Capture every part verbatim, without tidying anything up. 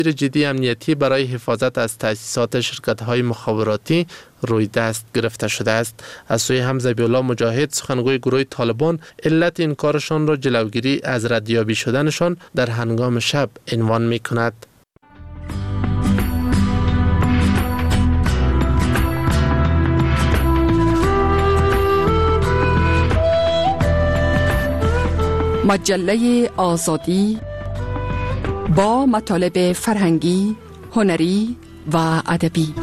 جدی امنیتی برای حفاظت از تأسیسات شرکت‌های مخابراتی روی دست گرفته شده است. از سوی هم ذبیح‌الله مجاهد سخنگوی گروه طالبان علت این کارشان را جلوگیری از ردیابی شدنشان در هنگام شب عنوان می‌کند. مجله آزادی با مطالب فرهنگی، هنری و ادبی.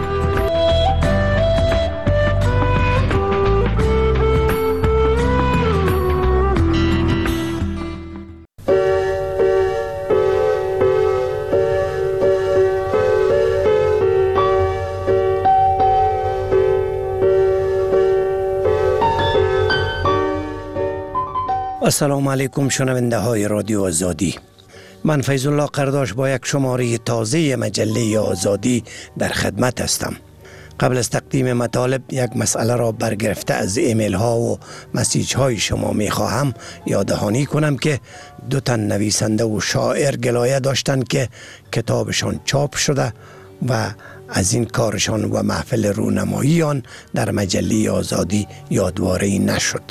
السلام علیکم شنونده های رادیو آزادی. من فیض الله قرداش با یک شماره تازه مجله آزادی در خدمت هستم. قبل از تقدیم مطالب یک مسئله را برگرفته از ایمیل ها و مسیج های شما می خواهم یاددهانی کنم که دو تن نویسنده و شاعر گلایه داشتند که کتابشان چاپ شده و از این کارشان و محفل رونمایی آن در مجله آزادی یادواره‌ای نشد.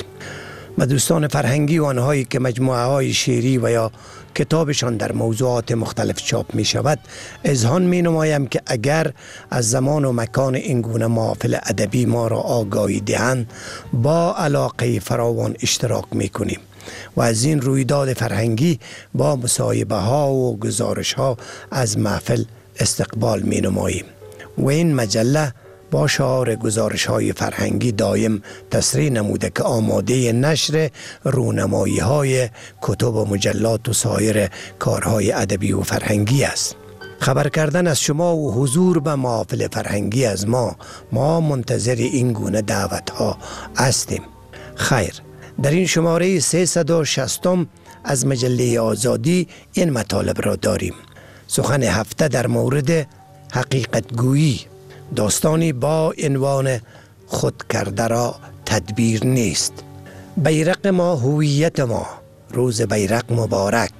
و دوستان فرهنگی و آنهایی که مجموعه های شعری و یا کتابشان در موضوعات مختلف چاپ می شود، اذعان می نمایم که اگر از زمان و مکان این گونه محافل ادبی ما را آگاهی دهند با علاقه فراوان اشتراک می کنیم و از این رویداد فرهنگی با مصاحبه ها و گزارش ها از محفل استقبال می نماییم و این مجله با شعار گزارش های فرهنگی دایم تصریح نموده که آماده نشر رونمایی های کتب و مجلات و سایر کارهای ادبی و فرهنگی است. خبر کردن از شما و حضور به محافل فرهنگی از ما ما منتظر این گونه دعوت ها هستیم. خیر، در این شماره سیصد و شصت از مجله آزادی این مطالب را داریم. سخن هفته در مورد حقیقت گویی، داستانی با عنوان خود کرده را تدبیر نیست. بیرق ما هویت ما، روز بیرق مبارک.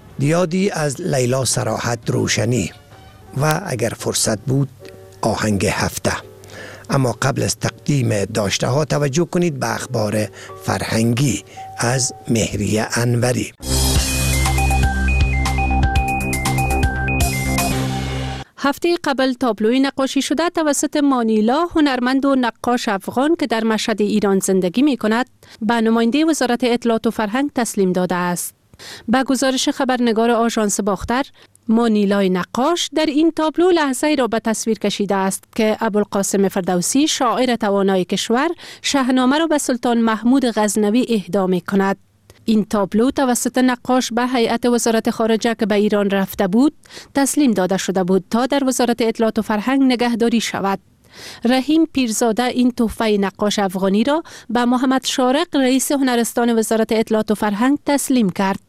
دیادی از لیلا صراحت روشنی و اگر فرصت بود آهنگ هفته. اما قبل از تقدیم داشته ها توجه کنید به اخبار فرهنگی از مهریه انوری. هفته قبل تابلوی نقاشی شده توسط مانیلا، هنرمند و نقاش افغان که در مشهد ایران زندگی می کند، به نماینده وزارت اطلاعات و فرهنگ تسلیم داده است. به گزارش خبرنگار آژانس باختر، مانیلای نقاش در این تابلو لحظه‌ای را به تصویر کشیده است که ابوالقاسم فردوسی، شاعر توانای کشور، شاهنامه را به سلطان محمود غزنوی اهدا می کند. این تابلو توسط نقاش به هیئت وزارت خارجه که به ایران رفته بود تسلیم داده شده بود تا در وزارت اطلاعات و فرهنگ نگهداری شود. رحیم پیرزاده این تحفه نقاش افغانی را به محمد شارق، رئیس هنرستان وزارت اطلاعات و فرهنگ تسلیم کرد.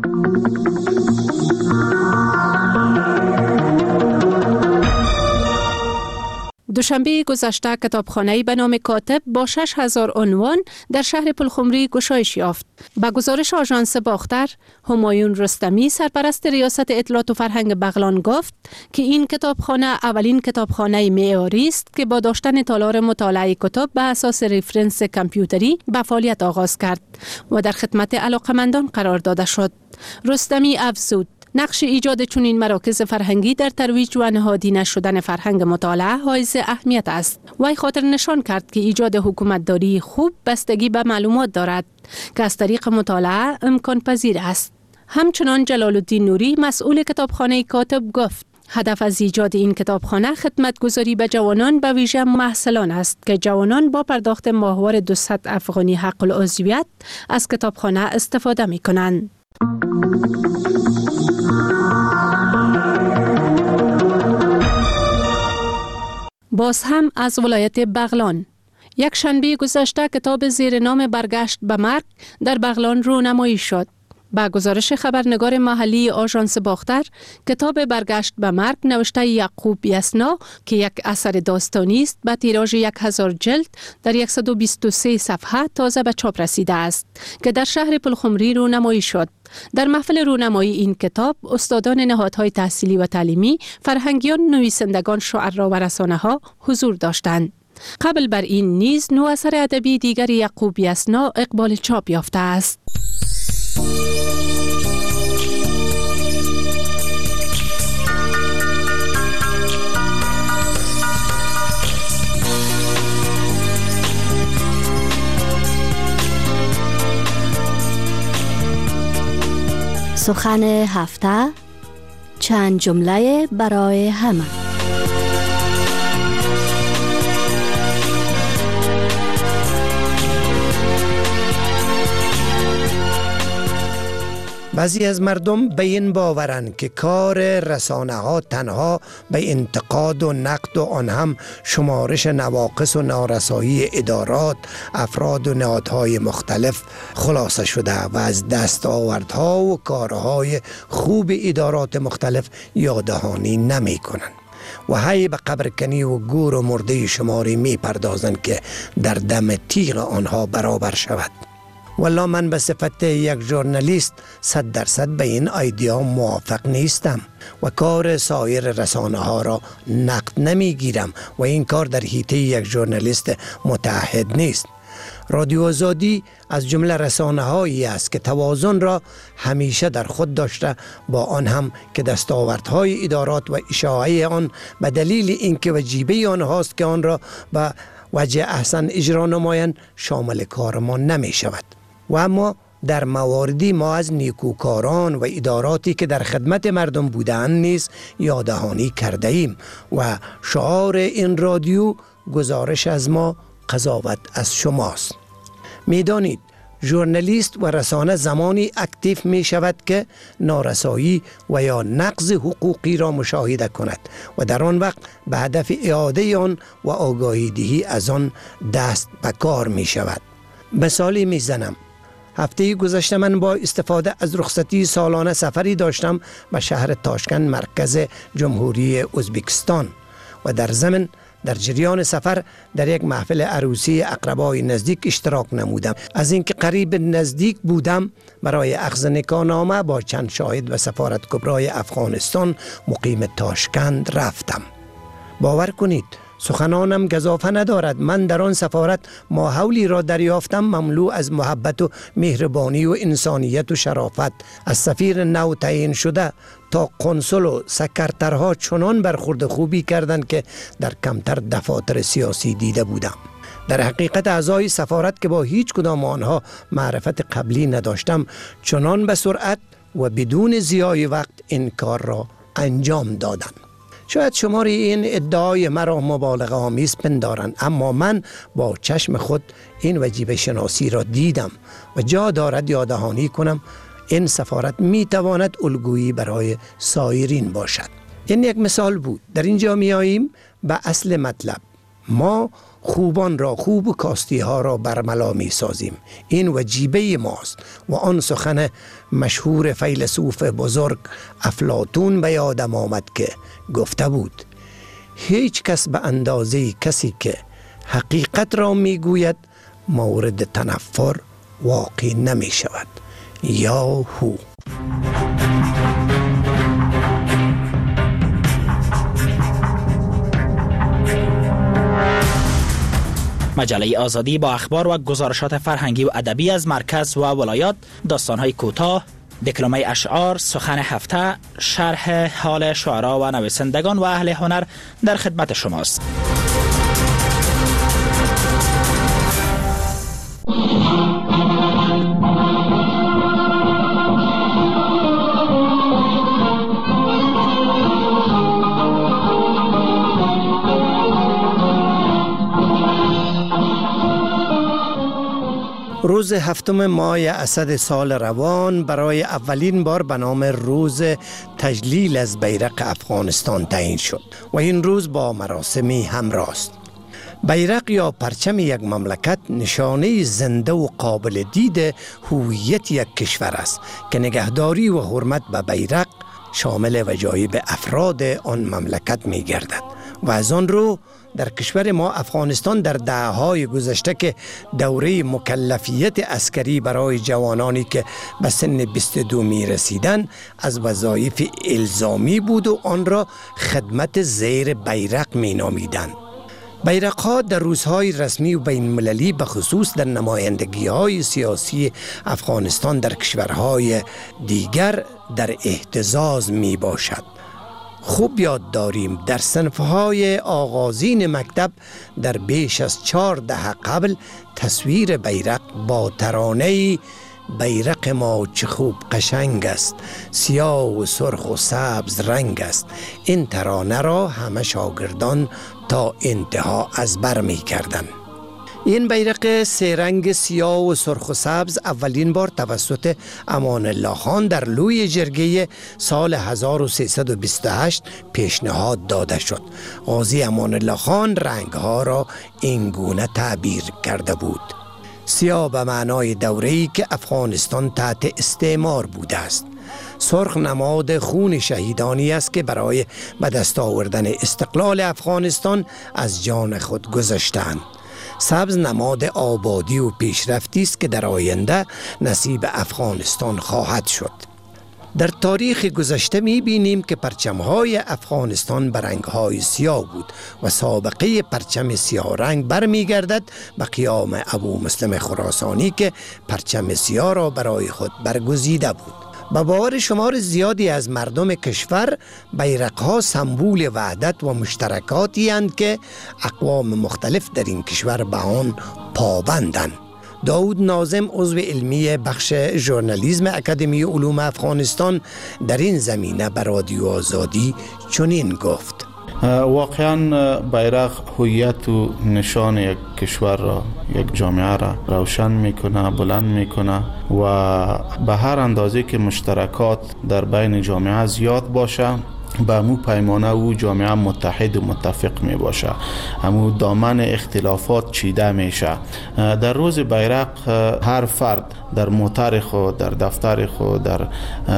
دوشنبه گذشته کتابخانه‌ای به نام کاتب با شش هزار عنوان در شهر پلخمری گشایش یافت. به گزارش آژانس باختر، همایون رستمی، سرپرست ریاست اطلاعات و فرهنگ بغلان گفت که این کتابخانه اولین کتابخانه معیاری است که با داشتن تالار مطالعه کتب به اساس رفرنس کامپیوتری به فعالیت آغاز کرد و در خدمت علاقمندان قرار داده شد. رستمی افزود نقش ایجاد چنین مراکز فرهنگی در ترویج و نهادینه شدن فرهنگ مطالعه حائز اهمیت است. وی خاطر نشان کرد که ایجاد حکومتداری خوب بستگی به معلومات دارد که از طریق مطالعه امکان پذیر است. همچنان جلال الدین نوری، مسئول کتابخانه کاتب، گفت هدف از ایجاد این کتابخانه خدمتگزاری به جوانان، به ویژه محصلان است که جوانان با پرداخت ماهوار دویست افغانی حق العضویت از کتابخانه استفاده می کنند. باز هم از ولایت بغلان، یک شنبه گذشته کتاب زیر نام برگشت به مرگ در بغلان رونمایی شد. با گزارش خبرنگار محلی آژانس باختر، کتاب برگشت به مرگ نوشته یعقوب یسنا که یک اثر داستانی است با تیراژ یک هزار جلد در صد و بیست و سه صفحه تازه به چاپ رسیده است که در شهر پلخمری رونمایی شد. در محفل رونمایی این کتاب استادان نهادهای تحصیلی و تعلیمی، فرهنگیان، نویسندگان، شعرا و رسانه‌ها حضور داشتند. قبل بر این نیز نو اثر ادبی دیگر یعقوب یسنا اقبال چاپ یافته است. سخن هفته، چند جمله برای همه. بعضی از مردم به این باورند که کار رسانه ها تنها به انتقاد و نقد و آن هم شمارش نواقص و نارسایی ادارات، افراد و نهادهای مختلف خلاصه شده و از دستاوردها و کارهای خوب ادارات مختلف یاددهانی نمی کنند و هی به قبرکنی و گور و مرده شماری می پردازند که در دم تیغ آنها برابر شود. والا من به صفت یک ژورنالیست صد درصد به این ایده موافق نیستم و کار سایر رسانه ها را نقد نمی گیرم و این کار در حیطه یک ژورنالیست متعهد نیست. رادیو آزادی از جمله رسانه هایی است که توازن را همیشه در خود داشته، با آن هم که دستاوردهای ادارات و اشاعه آن به دلیل اینکه وجیبه آنهاست که آن را به وجه احسن اجرا نمایند شامل کار ما نمی شود. و اما در مواردی ما از نیکوکاران و اداراتی که در خدمت مردم بودند نیز یاددهانی کرده ایم و شعار این رادیو گزارش از ما، قضاوت از شماست. میدانید ژورنالیست و رسانه زمانی اکتیو می شود که نارسایی و یا نقض حقوقی را مشاهده کند و در آن وقت به هدف اعاده آن و آگاهی دهی از آن دست به کار می شود. مثالی می زنم. هفته گذشته من با استفاده از رخصتی سالانه سفری داشتم به شهر تاشکند، مرکز جمهوری ازبکستان و در ضمن در جریان سفر در یک محفل عروسی اقربای نزدیک اشتراک نمودم. از اینکه قریب نزدیک بودم برای اخذ نکاحنامه با چند شاهد و سفارت کبرای افغانستان مقیم تاشکند رفتم. باور کنید سخنانم گزافه ندارد. من در آن سفارت ماحولی را دریافتم مملو از محبت و مهربانی و انسانیت و شرافت. از سفیر نو تعیین شده تا قنصل و سکرترها چنان برخورد خوبی کردند که در کمتر دفاتر سیاسی دیده بودم. در حقیقت اعضای سفارت که با هیچ کدام آنها معرفت قبلی نداشتم چنان به سرعت و بدون ضیاع وقت این کار را انجام دادند. شاید شماری این ادعای مرا مبالغه آمیز پندارند، اما من با چشم خود این وجیبه شناسی را دیدم و جا دارد یاددهانی کنم. این سفارت می تواند الگویی برای سایرین باشد. این یک مثال بود. در اینجا می آییم به اصل مطلب. ما خوبان را خوب و کاستی ها را برملا می سازیم. این وجیبه ماست و آن سخن مشهور فیلسوف بزرگ افلاطون به یادم آمد که گفته بود هیچ کس به اندازه کسی که حقیقت را می گوید مورد تنفر واقع نمی شود. یا هو. مجله آزادی با اخبار و گزارشات فرهنگی و ادبی از مرکز و ولایات، داستان‌های کوتاه، دکلمه اشعار، سخن هفته، شرح حال شعرا و نویسندگان و اهل هنر در خدمت شماست. روز هفتم ماه اسد سال روان برای اولین بار به نام روز تجلیل از بیرق افغانستان تعیین شد و این روز با مراسمی همراه است. بیرق یا پرچم یک مملکت نشانه زنده و قابل دید هویت یک کشور است که نگهداری و حرمت به بیرق شامل وجایب افراد آن مملکت می گردد و از آن رو در کشور ما افغانستان در دهه‌های گذشته که دوره مکلفیت عسکری برای جوانانی که به سن بیست و دو می رسیدن از وظایف الزامی بود و آن را خدمت زیر بیرق می نامیدند. بیرق‌ها در روزهای رسمی و بین المللی به خصوص در نمایندگی‌های سیاسی افغانستان در کشورهای دیگر در اهتزاز می باشد. خوب یاد داریم در صنفهای آغازین مکتب در بیش از چهار دهه قبل تصویر بیرق با ترانه بیرق ما چه خوب قشنگ است، سیاه و سرخ و سبز رنگ است. این ترانه را همه شاگردان تا انتها از بر می کردن. این بیرق سه رنگ سیاه و سرخ و سبز اولین بار توسط امان الله خان در لوی جرگه سال هزار و سیصد و بیست و هشت پیشنهاد داده شد. قاضی امان الله خان رنگ ها را این گونه تعبیر کرده بود: سیاه به معنای دوره‌ای که افغانستان تحت استعمار بوده است. سرخ نماد خون شهیدانی است که برای به دست آوردن استقلال افغانستان از جان خود گذاشتند. سبز نماد آبادی و پیشرفتی است که در آینده نصیب افغانستان خواهد شد. در تاریخ گذشته می بینیم که پرچم‌های افغانستان به رنگ‌های سیاه بود و سابقه پرچم سیاه رنگ برمیگردد به قیام ابو مسلم خراسانی که پرچم سیاه را برای خود برگزیده بود. به باور شمار زیادی از مردم کشور بیرق‌ها سمبول وحدت و مشترکاتی اند که اقوام مختلف در این کشور به آن پابندند. داود ناظم عضو علمی بخش ژورنالیسم اکادمی علوم افغانستان در این زمینه به رادیو آزادی چنین گفت: واقعا بیرق هویت و نشان یک کشور را، یک جامعه را روشن میکنه، بلند میکنه و به هر اندازه که مشترکات در بین جامعه زیاد باشه به امو پیمانه او جامعه متحد و متفق می باشه، امو دامن اختلافات چیده میشه. در روز بیرق هر فرد در موتر خود، در دفتر خود، در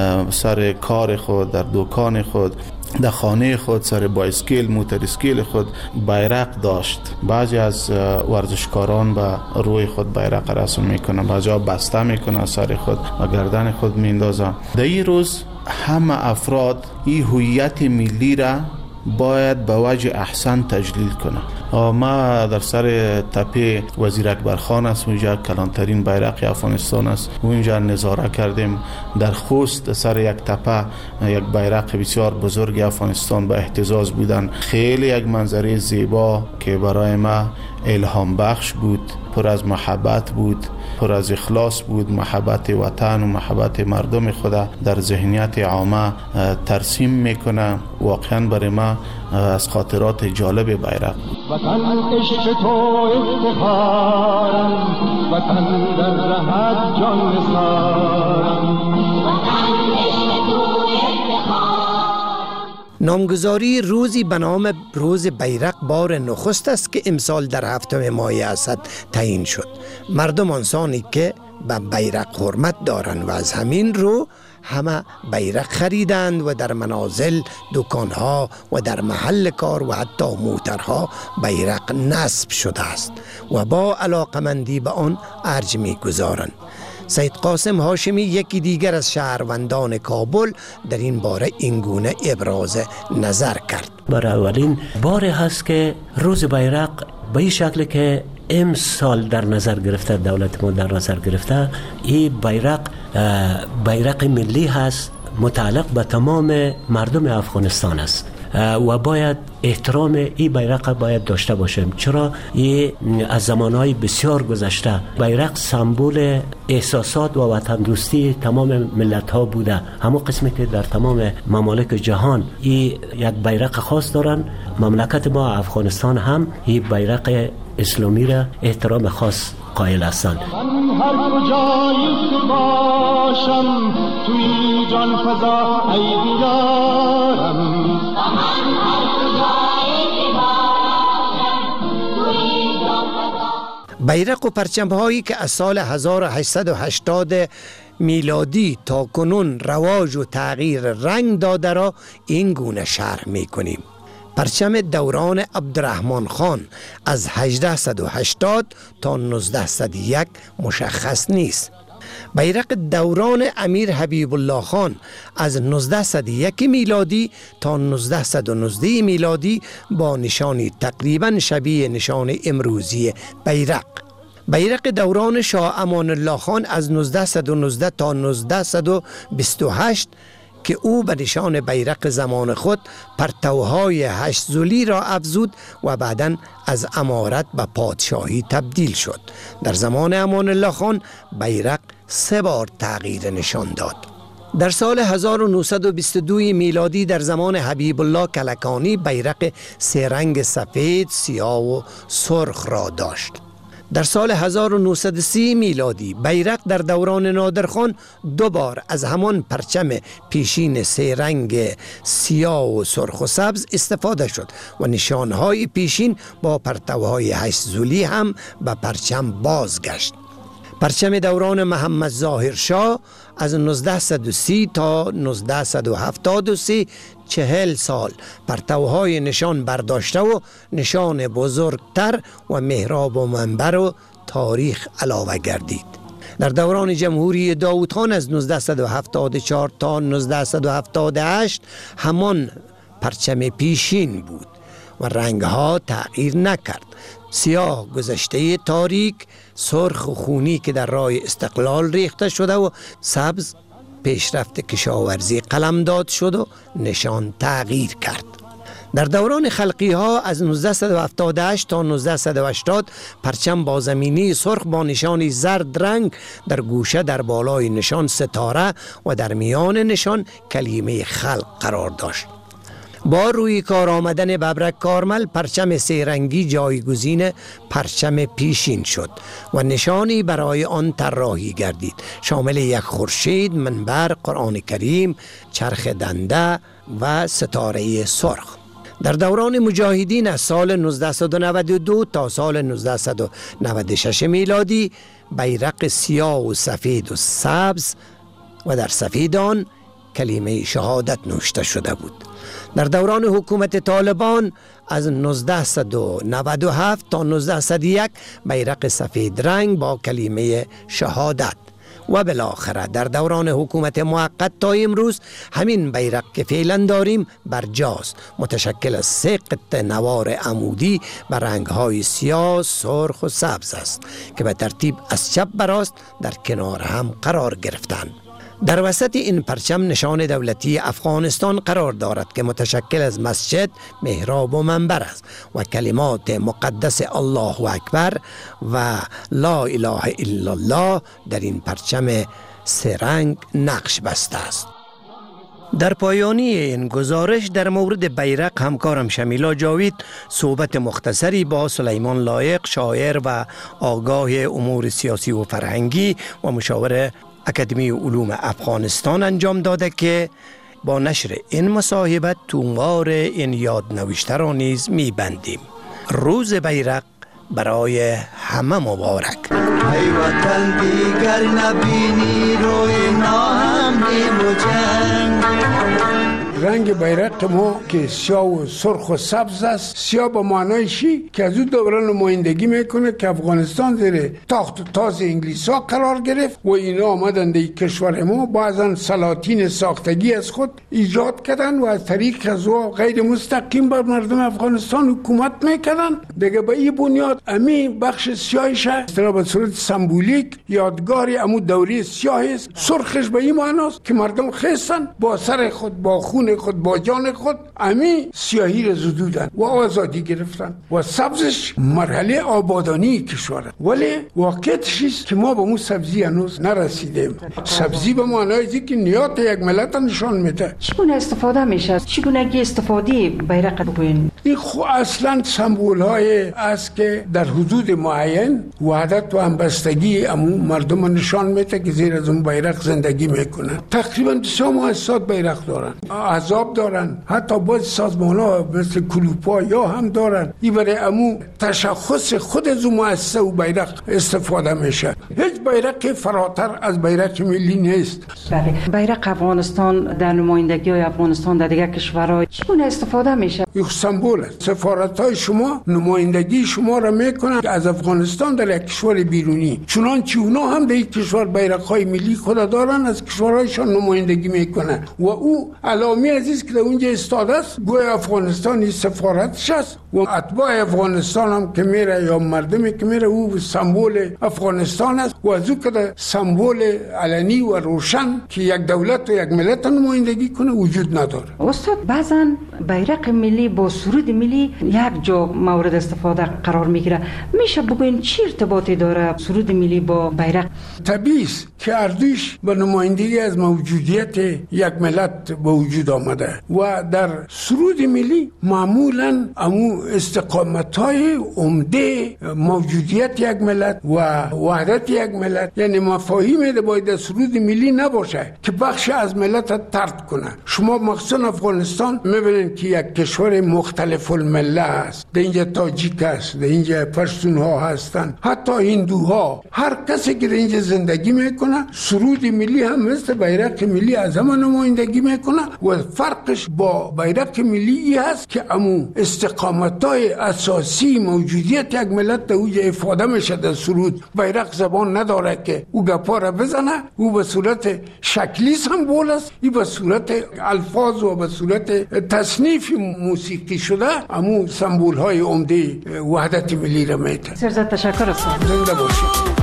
سر کار خود، در دکان خود، در خانه خود، سر بایسکل، موتر اسکیل خود بیرق داشت. بعضی از ورزشکاران به روی خود بیرق رسم میکنه، بعضی ها بسته میکنه سر خود و گردن خود میندازه. در این روز همه افراد این هویت ملی را باید به وجه احسن تجلیل کنه. ما در سر تپه وزیر اکبر خان است، اونجا کلانترین بیرق افغانستان است، اونجا نظاره کردیم. در خوست سر یک تپه یک بیرق بسیار بزرگ افغانستان به اهتزاز بودن. خیلی یک منظره زیبا که برای ما الهام بخش بود، پر از محبت بود، پر از اخلاص بود. محبت وطن و محبت مردم خود در ذهنیت عامه ترسیم میکنه. واقعا برای ما از خاطرات جالب بیرق بود. وطن عشق تو افتخارم، وطن در رهت جان نثارم، وطن عشق تو افتخارم. نامگذاری روزی به نام روز بیرق بار نخست است که امسال در هفتم ماه اسد تعیین شد. مردم انسانی که به بیرق حرمت دارند و از همین رو همه بیرق خریدند و در منازل، دکانها و در محل کار و حتی موترها بیرق نصب شده است و با علاقمندی به آن ارج می گذارند. سید قاسم هاشمی یکی دیگر از شهروندان کابل در این باره اینگونه ابراز نظر کرد: برای اولین بار هست که روز بیرق به این شکل که امسال در نظر گرفته، دولت ما در نظر گرفته، این بیرق بیرق ملی هست، متعلق به تمام مردم افغانستان است و باید احترام این بیرق باید داشته باشیم. چرا این از زمانهای بسیار گذشته بیرق سمبل احساسات و وطن دوستی تمام ملت ها بوده. همون قسمی که در تمام ممالک جهان این یک بیرق خاص دارن، مملکت ما افغانستان هم این بیرق اسلامی را احترام خاص قائل هستند. من هر کجایی که باشم توی جان فضا ای دیدارم، من هر کجایی که باشم توی بیرق و پرچم هایی که از سال هزار و هشتصد و هشتاد میلادی تا کنون رواج و تغییر رنگ داده را این گونه شرح می کنیم. پرچم دوران عبدالرحمن خان از هجده و هشتاد تا نوزده و یک مشخص نیست. بیرق دوران امیر حبیب الله خان از نوزده و یک میلادی تا نوزده و نوزده میلادی با نشانی تقریبا شبیه نشان امروزی بیرق. بیرق دوران شاه امان الله خان از نوزده و نوزده تا نوزده و بیست و هشت که او به نشان بیرق زمان خود پرتوهای هشت زلی را افزود و بعداً از امارت به پادشاهی تبدیل شد. در زمان امان الله خان بیرق سه بار تغییر نشان داد. در سال هزار و نهصد و بیست و دو میلادی در زمان حبیب الله کلکانی بیرق سه رنگ سفید، سیاه و سرخ را داشت. در سال هزار و نهصد و سی میلادی بیرق در دوران نادرخان دو بار از همان پرچم پیشین سه رنگ سیاه و سرخ و سبز استفاده شد و نشانهای پیشین با پرتوهای هشت زلی هم به پرچم بازگشت. پرچم دوران محمد ظاهر شاه از نوزده و سی تا نوزده و هفتاد و سه چهل سال پرتوهای نشان برداشته و نشان بزرگتر و محراب و منبر و تاریخ علاوه گردید. در دوران جمهوری داود خان از نوزده و هفتاد و چهار تا نوزده و هفتاد و هشت همان پرچم پیشین بود و رنگها تغییر نکرد. سیاه گذشته تاریک، سرخ و خونی که در راه استقلال ریخته شده و سبز پیشرفت کشاورزی قلمداد شد و نشان تغییر کرد. در دوران خلقی ها از نوزده و هفتاد و هشت تا نوزده و هشتاد پرچم با زمینی سرخ با نشانی زرد رنگ در گوشه در بالای نشان ستاره و در میان نشان کلمه خلق قرار داشت. با روی کار آمدن ببرک کارمل پرچم سه رنگی جایگزین پرچم پیشین شد و نشانی برای آن طراحی گردید، شامل یک خورشید، منبر، قرآن کریم، چرخ دنده و ستاره سرخ. در دوران مجاهدین از سال نوزده و نود و دو تا سال نوزده و نود و شش میلادی بیرق سیاه و سفید و سبز و در سفید آن کلمه شهادت نوشته شده بود. در دوران حکومت طالبان از نوزده و نود و هفت تا نوزده و یک بیرق سفید رنگ با کلمه شهادت و بالاخره در دوران حکومت موقت تا امروز همین بیرق که فعلا داریم برجاست، متشکل از سه قطعه نوار عمودی به رنگ‌های سیاه، سرخ و سبز است که به ترتیب از چپ به راست در کنار هم قرار گرفتند. در وسط این پرچم نشان دولتی افغانستان قرار دارد که متشکل از مسجد، محراب و منبر است و کلمات مقدس الله اکبر و لا اله الا الله در این پرچم سه رنگ نقش بسته است. در پایانی این گزارش در مورد بیرق همکارم شمیلا جاوید صحبت مختصری با سلیمان لایق، شاعر و آگاه امور سیاسی و فرهنگی و مشاور اکادمی علوم افغانستان انجام داده که با نشر این مصاحبت تومار این یادنوشته را نیز می‌بندیم. روز بیرق برای همه مبارک. ای وطن دیگر نبینی روی ناهمنی و جنگ. رنگ بیرق ما که سیاه و سرخ و سبز است، سیاه به معنای شی که از اون دوره نمایندگی میکنه که افغانستان زیر تاخت و تاز انگلیس ها قرار گرفت و اینا آمدن در کشور ما بعضا سلاطین ساختگی از خود ایجاد کردن و از طریق از او غیر مستقیم بر مردم افغانستان حکومت میکردن. دیگه به این بنیاد امی بخش سیاهش استرا به صورت سمبولیک یادگاری امو دوره سیاه است. سرخش به این معناست که مردم خستن با سر خود، با خون خود، با جان خود امی سیاهی را زدودن و آزادی گرفتن و سبزش مرحله آبادانی کشور. ولی واقعیتش است که ما به اون سبزی هنوز نرسیدیم. سبزی به معنای که نیات یک ملت نشان میده. چگونه استفاده میشه؟ چگونه که استفاده بیرق بگوین؟ این خو اصلا سمبول های است که در حدود معین وحدت و همبستگی امو مردم نشان میده که زیر از اون بیرق زندگی میکنن. تقریبا بسیار مؤسسات بیرق دارن، احزاب دارن، حتی بعض سازمان ها مثل کلوپا یا هم دارن. این برای امو تشخص خود از اون مؤسسه و بیرق استفاده میشه. هیچ بیرق فراتر از بیرق ملی نیست. بله، بیرق افغانستان در نمایندگی های افغانستان در دیگر کشورها چگونه استفاده میشه؟ این سمبول است. سفارت های شما نمایندگی شما را میکنن از افغانستان در یک کشور بیرونی، چنانچه اونا هم در یک کشور بیرق های ملی خود دارن، از کشورهایشان نمایندگی میکنن و او علامه عزیز که در اونجا استاده است گوی افغانستانی سفارتش است و اتباع افغانستان هم که میره یا مردمی که میره او سمبول افغانستان است و از او که سمبول علنی و روشن که یک دولت و یک ملت نمایندگی کنه وجود نداره. استاد بعضا بیرق ملی با سرود ملی یک جا مورد استفاده قرار میگیره، میشه بگوین چی ارتباطی داره سرود ملی با بیرق؟ طبیعی است که اردوش به نمایندگی از موجودیت یک ملت به وجود آمده و در سرود ملی معمولا امو استقامت‌های عمده موجودیت یک ملت و وحدت یک ملت، یعنی مفاهیمی که باید در سرود ملی نباشه که بخش از ملت طرد کنه. شما مخصوصا افغانستان میبینید که یک کشور مختلف المله است. در اینجا تاجیک است، در اینجا پشتون ها هستن، حتی هندوها. هر کسی که در اینجا زندگی میکنه سرود ملی هم مثل بیرق ملی از همه نمایندگی میکنه و فرقش با بیرق ملی ای هست که امو استقامت‌های اساسی موجودیت یک ملت در اوج افاده میشه. در سرود بیرق زبان نداره که او گپا را بزنه، او به صورت شکلی سمبول است، ای به صورت الفاظ و به صورت تصنیف موسیقی شده امو سمبول های عمده وحدت ملی را میده. سرزد تشکر است. زنده باشید.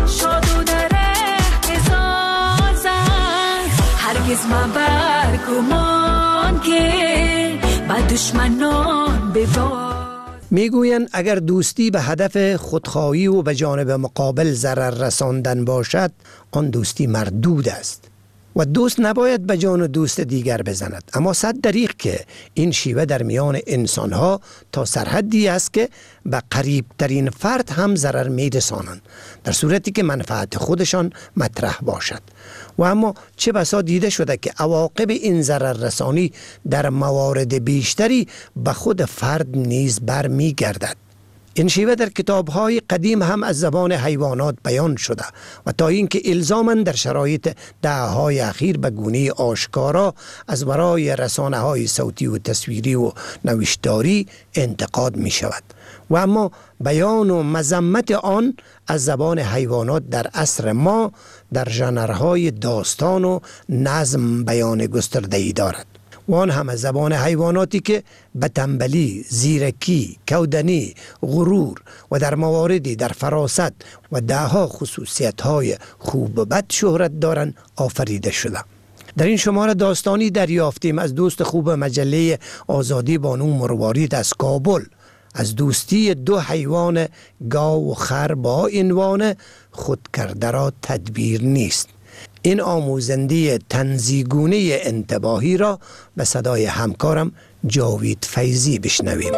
هرگز مبر گمان که با دشمنان ببار. میگویند اگر دوستی به هدف خودخواهی و به جانب مقابل ضرر رساندن باشد آن دوستی مردود است و دوست نباید به جان دوست دیگر بزند. اما صد دریغ که این شیوه در میان انسانها تا سرحدی است که به قریب ترین فرد هم ضرر میرسانند در صورتی که منفعت خودشان مطرح باشد. و اما چه بسا دیده شده که عواقب این ضرر رسانی در موارد بیشتری به خود فرد نیز بر می گردد. این شیوه در کتاب‌های قدیم هم از زبان حیوانات بیان شده و تا اینکه الزاماً در شرایط دهه‌های اخیر به گونه آشکارا از ورای رسانه‌های صوتی و تصویری و نوشتاری انتقاد می شود. و اما بیان و مذمت آن از زبان حیوانات در عصر ما در ژانرهای داستان و نظم بیان گسترده‌ای دارد و آن هم از زبان حیواناتی که به تنبلی، زیرکی، کودنی، غرور و در مواردی در فراست و دهها خصوصیت‌های خوب و بد شهرت دارند آفریده شده. در این شماره داستانی دریافتیم از دوست خوب مجله آزادی بانو مروارید از کابل از دوستی دو حیوان گاو و خر با عنوان خود کرده را تدبیر نیست. این آموزنده تنزیگونه انتباهی را به صدای همکارم جاوید فیضی بشنویم.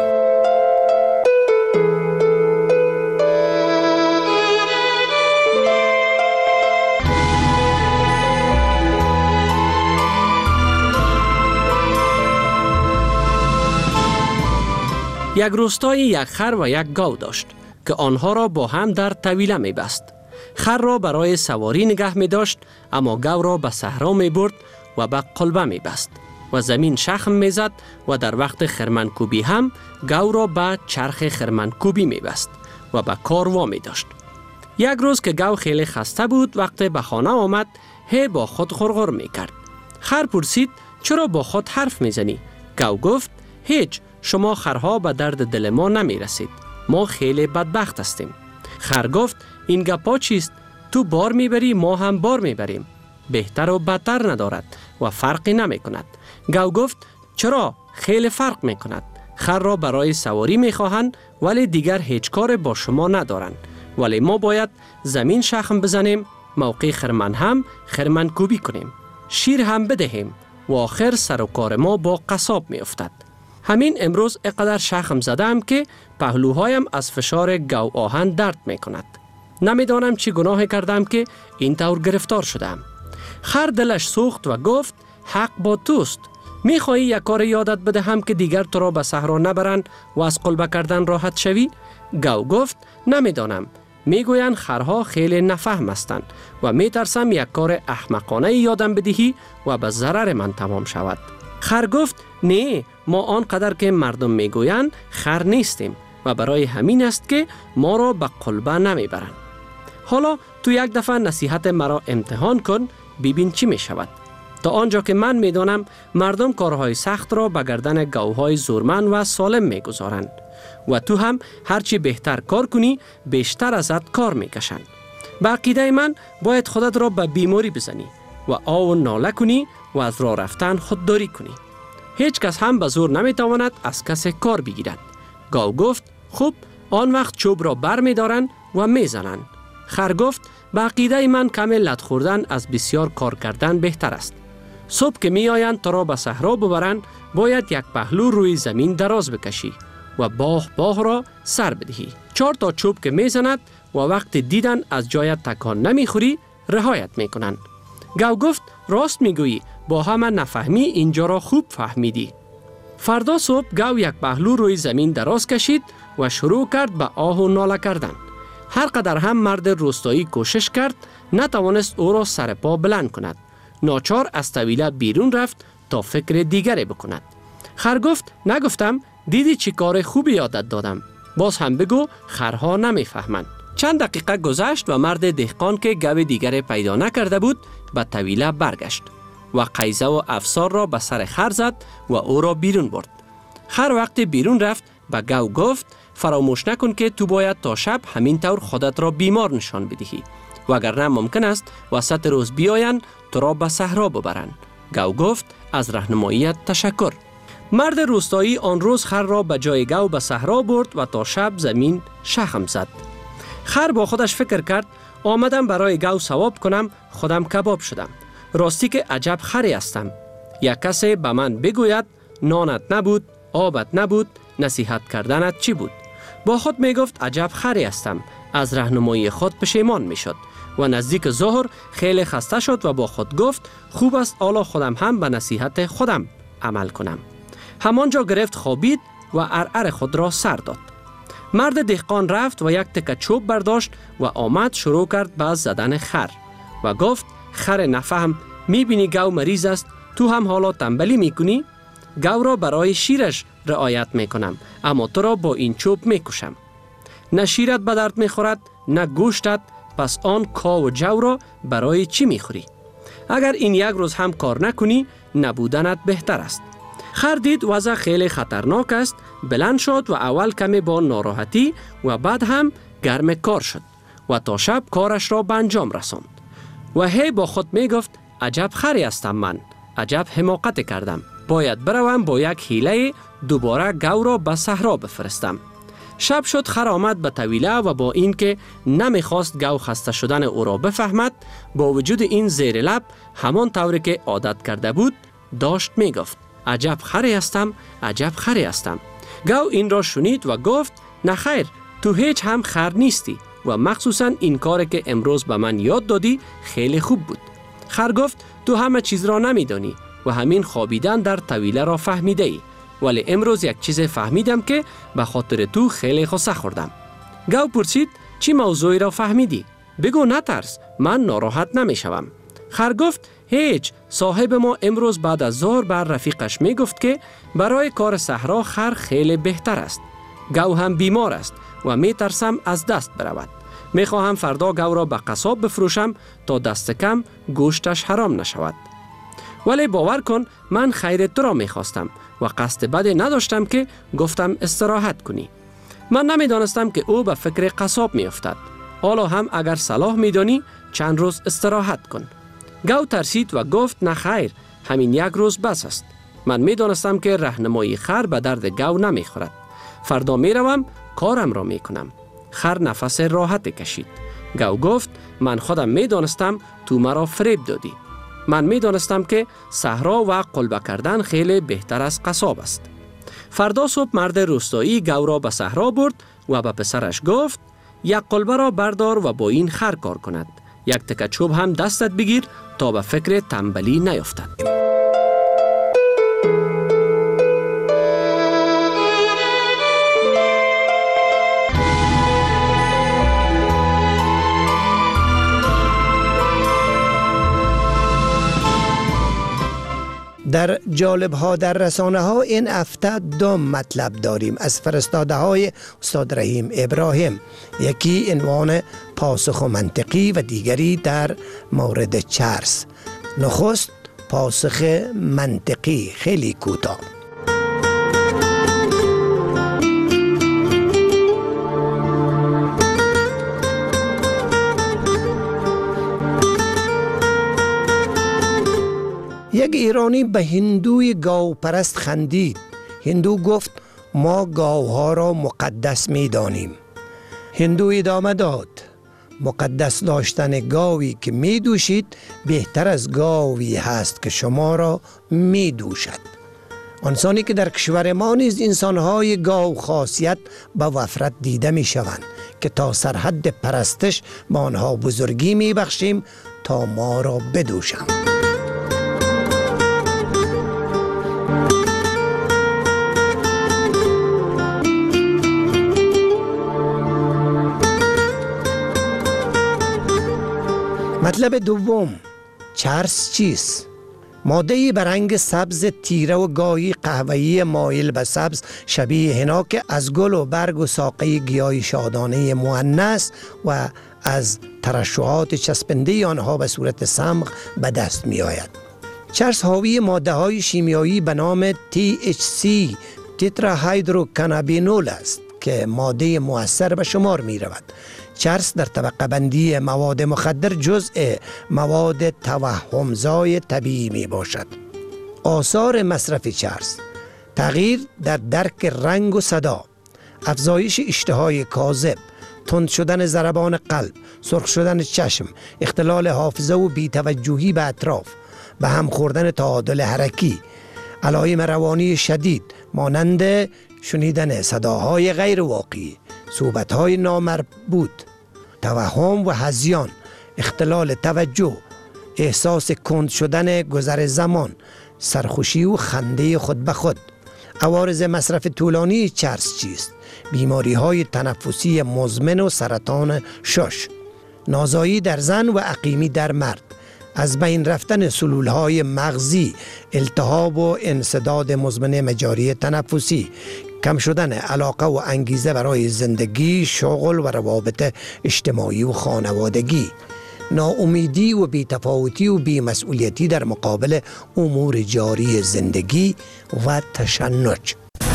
یک روستایی یک خر و یک گاو داشت که آنها را با هم در طویله می بست. خر را برای سواری نگه می داشت اما گاو را به صحرا می برد و به قلبه می بست و زمین شخم می زد و در وقت خرمنکوبی هم گاو را به چرخ خرمنکوبی می بست و به کار وامی داشت. یک روز که گاو خیلی خسته بود وقت به خانه آمد هی با خود غرغر می کرد. خر پرسید چرا با خود حرف می زنی؟ گاو گفت هیچ، شما خرها به درد دل ما نمی رسید. ما خیلی بدبخت هستیم. خر گفت این گپا چیست؟ تو بار میبری ما هم بار میبریم. بهتر و بدتر ندارد و فرقی نمی کند. گاو گفت چرا؟ خیلی فرق می کند. خر را برای سواری می خواهند ولی دیگر هیچ کار با شما ندارند. ولی ما باید زمین شخم بزنیم، موقع خرمن هم خرمن کوبی کنیم، شیر هم بدهیم و آخر سر و کار ما با قصاب می افتد. همین امروز اقدر شخم زدم که پهلوهایم از فشار گاو آهن درد می کند. نمیدانم چی گناه کردم که این طور گرفتار شدم. خر دلش سوخت و گفت حق با توست. میخواهی یک کار یادت بدهم که دیگر تو را به صحرا نبرند و از قلبه کردن راحت شوی؟ گاو گفت نمیدانم. میگویند خرها خیلی نفهم هستند و میترسم یک کار احمقانه یادم بدهی و به ضرر من تمام شود. خر گفت نه، ما آنقدر که مردم میگویند خر نیستیم و برای همین است که ما را به قلبه نمیبرند. حالا تو یک دفعه نصیحت مرا امتحان کن، ببین چی می شود. تا آنجا که من میدانم مردم کارهای سخت را به گردن گاوهای زورمند و سالم میگذارند و تو هم هرچی بهتر کار کنی بیشتر ازت کار میکشند. به عقیده من باید خودت را به بیماری بزنی و آو ناله کنی و از راه رفتن خودداری کنی. هیچ کس هم به زور نمیتواند از کسی کار بگیرد. گاو گفت خوب، آن وقت چوب را بر میدارند و میزنند. خر گفت به عقیده من کم لت خوردن از بسیار کار کردن بهتر است. صبح که می آیند تا را به صحرا ببرند باید یک پهلو روی زمین دراز بکشی و باغ باغ را سر بدهی. چهار تا چوب که می زند و وقت دیدن از جایت تکان نمی خوری رهایت می کنند. گاو گفت راست می گویی، با همه نفهمی اینجا را خوب فهمیدی. فردا صبح گاو یک پهلو روی زمین دراز کشید و شروع کرد به آه و ناله کردن. هر قدر هم مرد روستایی کوشش کرد نتوانست او را سر پا بلند کند. ناچار از طویله بیرون رفت تا فکر دیگری بکند. خر گفت نگفتم؟ دیدی چی کار خوبی یادت دادم. باز هم بگو خرها نمیفهمند. چند دقیقه گذشت و مرد دهقان که گاو دیگری پیدا نکرده بود به طویله برگشت و قیزه و افسار را به سر خر زد و او را بیرون برد. خر وقتی بیرون رفت به گاو گفت فراموش نکن که تو باید تا شب همین طور خودت را بیمار نشان بدهی وگرنه ممکن است وسط روز بیایند تو را به صحرا ببرند. گاو گفت از راهنماییت تشکر. مرد روستایی آن روز خر را به جای گاو به صحرا برد و تا شب زمین شخم زد. خر با خودش فکر کرد آمدم برای گاو ثواب کنم، خودم کباب شدم. راستی که عجب خری هستم. یک کسی به من بگوید نانت نبود، آبت نبود، نصیحت کردنت چی بود؟ با خود می گفت عجب خری هستم. از راهنمایی خود پشیمان می شد و نزدیک ظهر خیلی خسته شد و با خود گفت خوب است حالا خودم هم به نصیحت خودم عمل کنم. همانجا گرفت خوابید و عرعر خود را سر داد. مرد دهقان رفت و یک تکه چوب برداشت و آمد شروع کرد به زدن خر و گفت خر نفهم، می بینی گاو مریض است، تو هم حالا تنبلی می کنی؟ گاو را برای شیرش رعایت می کنم اما تو را با این چوب می کشم. نه شیرت به درد می خورد نه گوشتت، پس آن کا و جو را برای چی می خوری؟ اگر این یک روز هم کار نکنی نبودنت بهتر است. خر دید وضع خیلی خطرناک است، بلند شد و اول کمی با ناراحتی و بعد هم گرم کار شد و تا شب کارش را به انجام رساند. و هی با خود می گفت عجب خری هستم من، عجب حماقت کردم. باید بروم با یک حیله دوباره گاو را به صحرا بفرستم. شب شد، خر آمد به طویله و با اینکه نمیخواست گاو خسته شدن او را بفهمد، با وجود این زیر لب همان طوری که عادت کرده بود داشت می گفت عجب خری هستم، عجب خری هستم. گاو این را شنید و گفت نه خیر، تو هیچ هم خر نیستی و مخصوصا این کاری که امروز به من یاد دادی خیلی خوب بود. خر گفت تو همه چیز را نمیدانی و همین خوابیدن در طویله را فهمیده ای، ولی امروز یک چیز فهمیدم که به خاطر تو خیلی غصه خوردم. گاو پرسید چی موضوعی را فهمیدی؟ بگو نترس، من ناراحت نمی شوم. خر گفت هیچ، صاحب ما امروز بعد از ظهر بر رفیقش می گفت که برای کار صحرا خر خیلی بهتر است. گاو هم بیمار است و می ترسم از دست برود. می خواهم فردا گاو را به قصاب بفروشم تا دست کم گوشتش حرام نشود. ولی باور کن من خیر تو را می خواستم و قصد بدی نداشتم که گفتم استراحت کنی. من نمی دانستم که او به فکر قصاب می افتد. حالا هم اگر صلاح می دانی چند روز استراحت کن. گاو ترسید و گفت نه خیر، همین یک روز بس است. من می دانستم که راهنمایی خر به درد گاو نمی خورد. فردا می روم کارم را می کنم. خر نفس راحت کشید. گاو گفت من خودم می دانستم تو مرا فریب دادی. من می دانستم که صحرا و قلبه کردن خیلی بهتر از قصاب است. فردا صبح مرد روستایی گاو را به صحرا برد و به پسرش گفت یک قلبه را بردار و با این خر کار کند. یک تکه چوب هم دستت بگیر تا به فکر تنبلی نیفتد. در جالب ها در رسانه ها این هفته دو مطلب داریم از فرستاده های استاد رحیم ابراهیم. یکی عنوان پاسخ منطقی و دیگری در مورد چرس. نخست پاسخ منطقی، خیلی کوتاه. یک ایرانی به هندوی گاو پرست خندید. هندو گفت ما گاوها را مقدس می دانیم. هندو ادامه داد مقدس داشتن گاوی که می دوشید بهتر از گاوی هست که شما را می دوشد. آنسانی که در کشور ما نیز انسانهای گاو خاصیت به وفرت دیده می شوند که تا سرحد پرستش با آنها بزرگی می بخشیم تا ما را بدوشند. مطلب دوم، چرس چیست؟ ماده‌ای به رنگ سبز تیره و گاهی قهوه‌ای مایل به سبز شبیه حنا که از گل و برگ و ساقه گیاه شادانه مؤنث و از ترشحات چسبنده آنها به صورت صمغ به دست می آید. چرس حاوی ماده‌های شیمیایی به نام تی اچ سی تتراهیدروکانابینول است که ماده مؤثر به شمار می رود. چرس در طبقه بندی مواد مخدر جزء مواد توهمزای طبیعی می باشد. آثار مصرف چرس: تغییر در درک رنگ و صدا، افزایش اشتهای کاذب، تند شدن ضربان قلب، سرخ شدن چشم، اختلال حافظه و بی‌توجهی به اطراف، به هم خوردن تعادل حرکی، علائم روانی شدید مانند شنیدن صداهای غیر واقعی، صحبت‌های نامربوط، توهم و هذیان، اختلال توجه، احساس کند شدن گذر زمان، سرخوشی و خنده خود به خود. عوارض مصرف طولانی چرس چیست؟ بیماری‌های تنفسی مزمن و سرطان شش، نازایی در زن و عقیمی در مرد، از بین رفتن سلولهای مغزی، التهاب و انسداد مزمن مجاری تنفسی، کم شدن علاقه و انگیزه برای زندگی، شغل و روابط اجتماعی و خانوادگی، ناامیدی و بی‌تفاوتی و بی‌مسئولیتی در مقابل امور جاری زندگی و تشنج.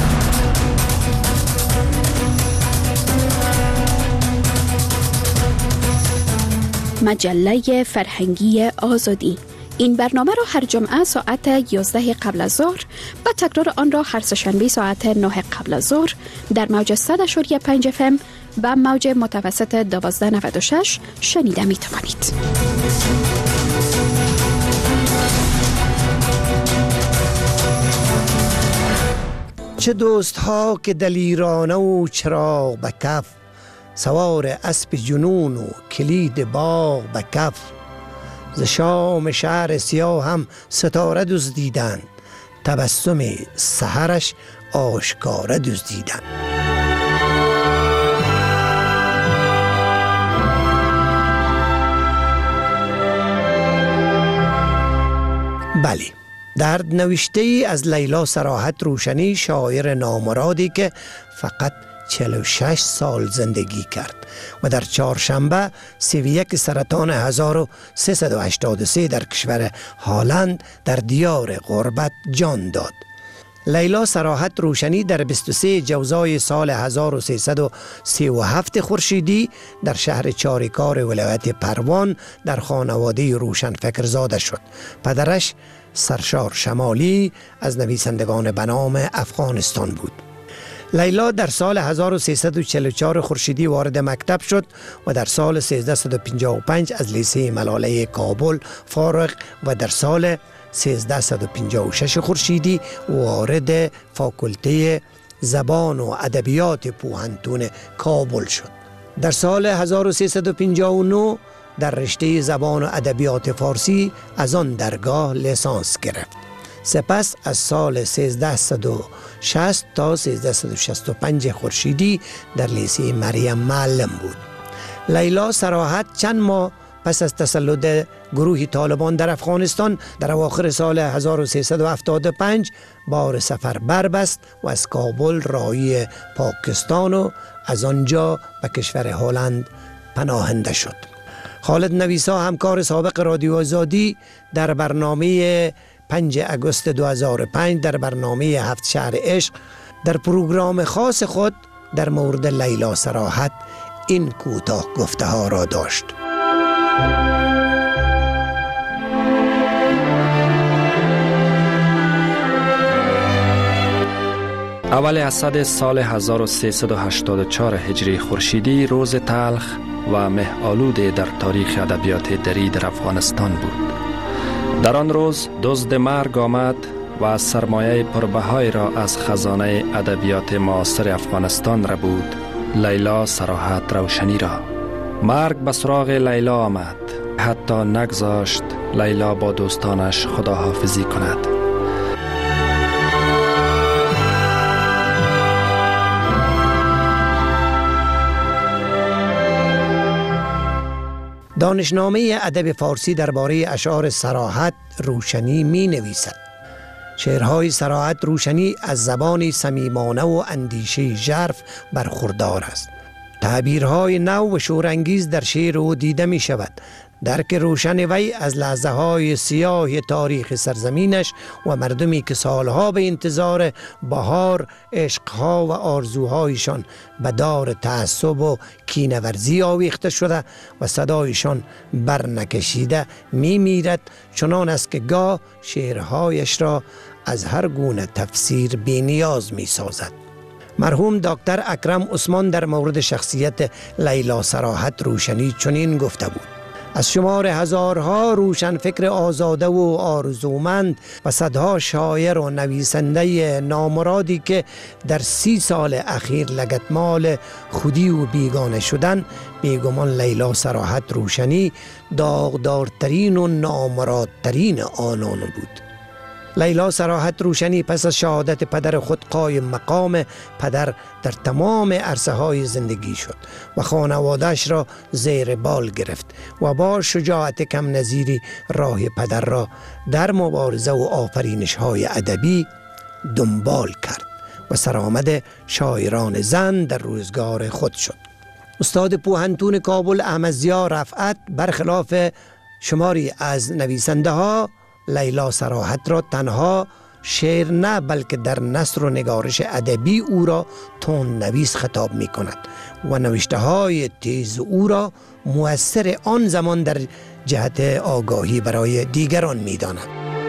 مجله فرهنگی آزادی. این برنامه را هر جمعه ساعت یازده قبل از ظهر و تکرار آن را هر سه‌شنبه ساعت نه قبل از ظهر در موج صد و پنج اف ام و موج متوسط دوازده نود و شش شنیده می توانید. چه دوست ها که دلیرانه و چراغ به کف، سوار اسب جنون و کلید باغ به کف، ز شام شهر سیاه هم ستاره دزدیدند، تبسم سحرش آشکاره دزدیدند. بلی، در نوشته ای از لیلا صراحت روشنی، شاعر نامرادی که فقط چهل و شش سال زندگی کرد و در چهارشنبه سی و یک سرطان هزار و سیصد و هشتاد و سه در کشور هالند در دیار غربت جان داد. لیلا صراحت روشنی در بیست و سه جوزای سال هزار و سیصد و سی و هفت خورشیدی در شهر چاریکار ولایت پروان در خانواده روشنفکر زاده شد. پدرش سرشار شمالی از نویسندگان به نام افغانستان بود. لیلا در سال هزار و سیصد و چهل و چهار خورشیدی وارد مکتب شد و در سال سیزده و پنجاه و پنج از لیسه ملاله کابل فارغ و در سال سیزده و پنجاه و شش خورشیدی وارد فاکولته زبان و ادبیات پوهنتون کابل شد. در سال هزار و سیصد و پنجاه و نه در رشته زبان و ادبیات فارسی از آن درگاه لیسانس گرفت. سپس از سال سیزده و شصت تا سیزده و شصت و پنج خورشیدی در لیسه مریم معلم بود. لیلا صراحت چند ماه پس از تسلط گروه طالبان در افغانستان در اواخر سال هزار و سیصد و هفتاد و پنج بار سفر بربست و از کابل راهی پاکستان و از آنجا به کشور هلند پناهنده شد. خالد نویسا همکار سابق رادیو آزادی در برنامه پنجم آگوست دو هزار و پنج در برنامه هفت شهر عشق در پروگرام خاص خود در مورد لیلا صراحت این کوتاه گفته ها را داشت. اول اسد سال هزار و سیصد و هشتاد و چهار هجری خورشیدی روز تلخ و مه‌آلود در تاریخ ادبیات دری در افغانستان بود. در آن روز دزد مرگ آمد و سرمایه پربهای را از خزانه ادبیات معاصر افغانستان را بود، لیلا صراحت روشنی را. مرگ به سراغ لیلا آمد، حتی نگذاشت لیلا با دوستانش خداحافظی کند. دانشنامه ادب فارسی درباره اشعار صراحت روشنی می نویسد. شعرهای صراحت روشنی از زبانی صمیمانه و اندیشه ژرف برخوردار است. تعبیرهای نو و شورانگیز در شعر او دیده می شود. درک روشن وی از لحظه های سیاه تاریخ سرزمینش و مردمی که سالها به انتظار بهار عشقها و آرزوهایشان به دار تعصب و کینه‌ورزی آویخته شده و صدایشان بر نکشیده می میرد، چنان است که گاه شعرهایش را از هر گونه تفسیر بی نیاز می سازد. مرحوم دکتر اکرم عثمان در مورد شخصیت لیلا صراحت روشنی چنین گفته بود: از شمار هزارها روشن فکر آزاده و آرزومند و صدها شاعر و نویسنده نامرادی که در سی سال اخیر لگدمال خودی و بیگانه شدن، بیگمان لیلا صراحت روشنی داغدارترین و نامرادترین آنان بود. لیلا صراحت روشنی پس از شهادت پدر خود قایم مقام پدر در تمام عرصه های زندگی شد و خانواده‌اش را زیر بال گرفت و با شجاعت کم نظیری راه پدر را در مبارزه و آفرینش های ادبی دنبال کرد و سرآمد شاعران زن در روزگار خود شد. استاد پوهنتون کابل احمد ضیا رفعت برخلاف شماری از نویسنده ها لیلا صراحت را تنها شعر نه بلکه در نثر و نگارش ادبی او را تند نویس خطاب می کند و نوشته های تیز او را مؤثر آن زمان در جهت آگاهی برای دیگران می داند.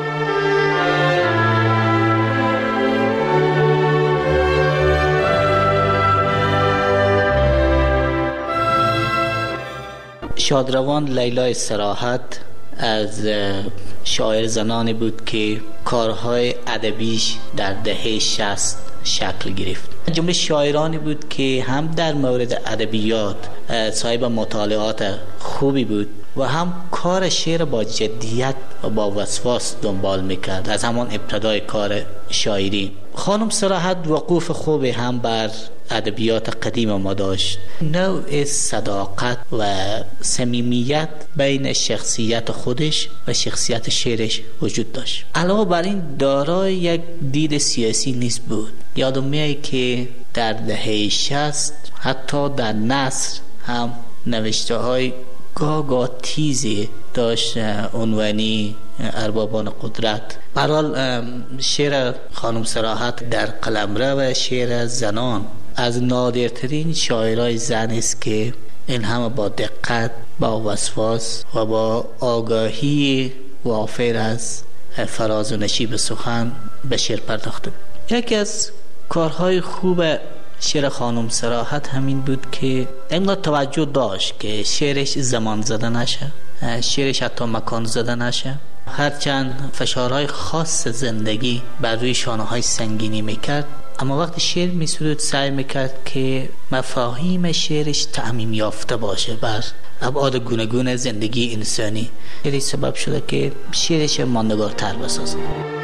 شادروان لیلا صراحت از شاعر زنانی بود که کارهای ادبیش در دهه شصت شکل گرفت. جمله شاعرانی بود که هم در مورد ادبیات صاحب مطالعات خوبی بود و هم کار شعر با جدیت و با وسواس دنبال میکرد از همان ابتدای کار شاعری. خانم صراحت وقوف خوبی هم بر ادبیات قدیم ما داشت. نوع صداقت و صمیمیت بین شخصیت خودش و شخصیت شعرش وجود داشت. علاوه بر این دارای یک دید سیاسی نیز بود. یادم میاد که در دهه شصت حتی در نثر هم نوشته های گاگا تیزی داشت عنوانی اربابان قدرت. برحال شعر خانم صراحت در قلمرو و شعر زنان از نادرترین شاعرای زن است که این همه با دقت، با وسواس و با آگاهی وافر از فراز و نشیب سخن به شعر پرداخته. یکی از کارهای خوب شعر خانم صراحت همین بود که اینقدر توجه داشت که شعرش زمان زده نشه، شعرش حتی مکان زده نشه هرچند فشارهای خاص زندگی بر روی شانه‌های سنگینی میکرد، اما وقتی شعر میسرود سعی میکرد که مفاهیم شعرش تعمیم یافته باشه بر ابعاد گوناگون زندگی انسانی. خیلی سبب شده که شعرش ماندگارتر بسازه.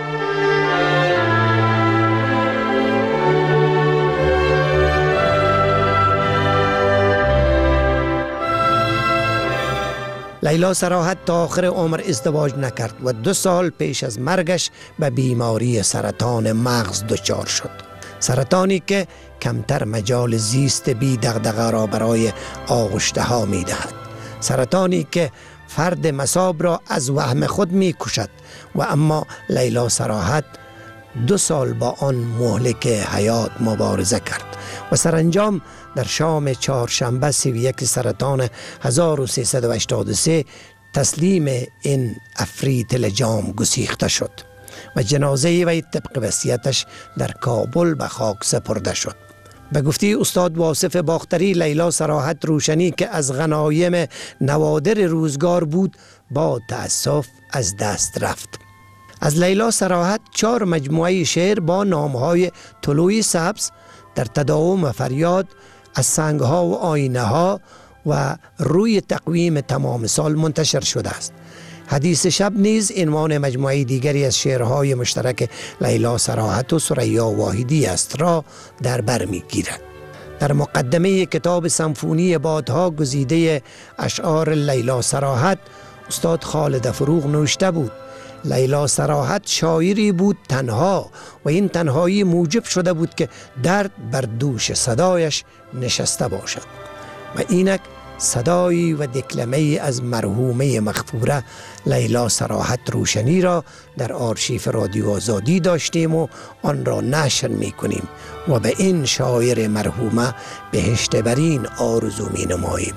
لیلا صراحت تا آخر عمر ازدواج نکرد و دو سال پیش از مرگش به بیماری سرطان مغز دچار شد. سرطانی که کمتر مجال زیست بی دغدغه را برای آغشته ها می دهد. سرطانی که فرد مصاب را از وهم می می کشد و اما لیلا صراحت دو سال با آن مهلک حیات مبارزه کرد و سرانجام در شام چهارشنبه سی و یک سرطان هزار و سیصد و هشتاد و سه تسلیم این عفریت لجام گسیخته شد و جنازه وی طبق وصیتش در کابل به خاک سپرده شد. به گفته استاد واصف باختری، لیلا صراحت روشنی که از غنایم نوادر روزگار بود با تأسف از دست رفت. از لیلا صراحت چهار مجموعه شعر با نامهای طلوع سبز، در تداوم و فریاد، از سنگها و آینه ها و روی تقویم تمام سال منتشر شده است. حدیث شب نیز عنوان مجموعه دیگری از شعرهای مشترک لیلا صراحت و ثریا واحدی است را در بر می‌گیرد. در مقدمه کتاب سمفونی بادها گزیده اشعار لیلا صراحت، استاد خالد فروغ نوشته بود: لیلا صراحت شاعری بود تنها و این تنهایی موجب شده بود که درد بر دوش صدایش نشسته باشد. و اینک صدایی و دکلمه از مرحومه مغفوره لیلا صراحت روشنی را در آرشیف رادیو آزادی داشتیم و آن را نشر می کنیم و به این شاعر مرحومه بهشت برین آرزو می نماییم.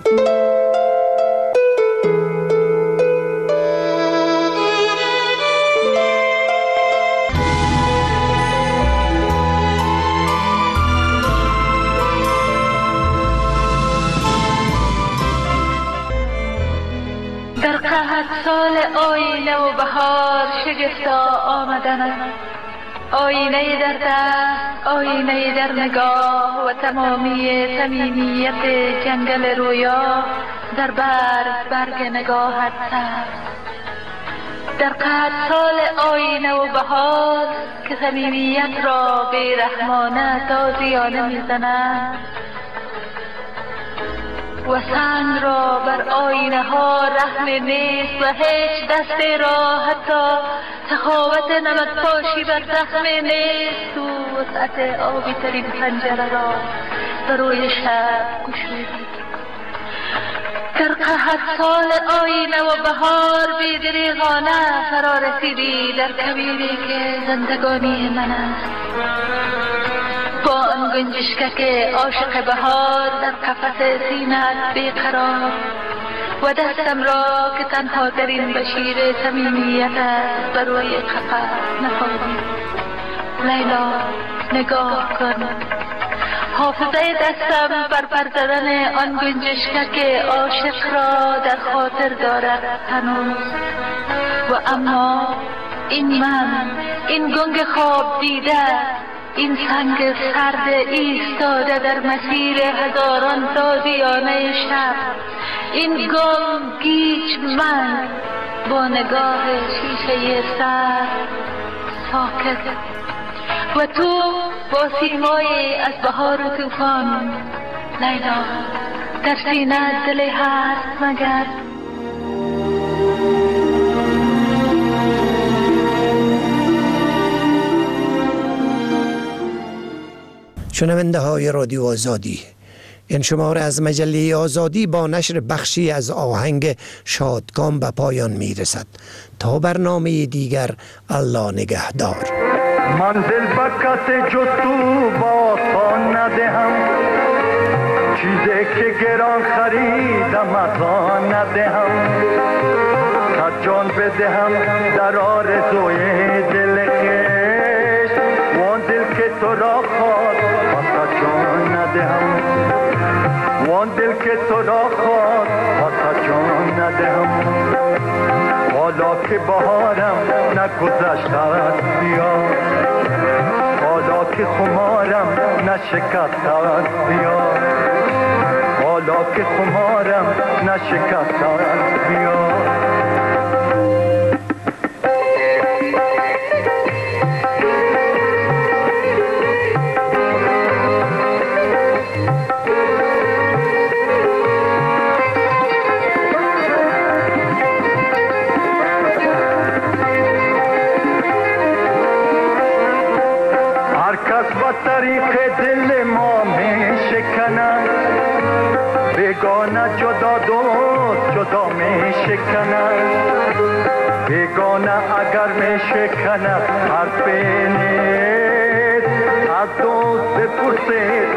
در قحط سال آینه و بهار شگفتا آمدن است، آینه در دست، آینه در نگاه و تمامی صمیمیت جنگل رویا در برگ برگ نگاهت سبز. در قحط سال آینه و بهار که صمیمیت را بیرحمانه تازیانه میزنند و سنگ را بر آینه ها رحم نیست و هیچ دسته را حتی تخاوت نمد پاشی بر زخم نیست و وسعت آبی ترین پنجره را بر روی شب گشودی. در قحط سال آینه و بهار بی‌دریغانه فرا رسیدی در کویری که زندگانی من است، با آن گنجشکک عاشق بهار در قفس سینه‌ات بیقرار و دستم را که تنها ترین بشیر صمیمیت است بر روی قفس نهادی. لیلا نگاه کن، حافظه دستم بر پر زدن آن گنجشکک عاشق را در خاطر دارد هنوز، و اما این من، این گنگ خواب دیده، این سنگ سرد ایستاده در مسیر هزاران تازیانه شب، این گم گیج من با نگاه شیشه سر ساکت و تو با سیمای از بهار و طوفان. لیلا در سینه دل هست مگر؟ شنونده های رادیو آزادی، این شماره از مجله آزادی با نشر بخشی از آهنگ شادکام به پایان می رسد. تا برنامه دیگر، الله نگهدار. منزل بکت جو تو با پا ندهم، چیزی که گران خریدم ازا ندهم، تا جان بدهم در آرزوی دل خیش، وان دل که تو را خواست تا جان ندهم، وان دل که تو را خواست تا جان ندهم. حالا که بهارم نگذشته است بیا، حالا که خمارم نشکسته است بیا، حالا که خمارم نشکسته است بیا. بیگانه جدا دوست جدا می شکند، بیگانه اگر می شکند حرف نیست، از دوست بپرسید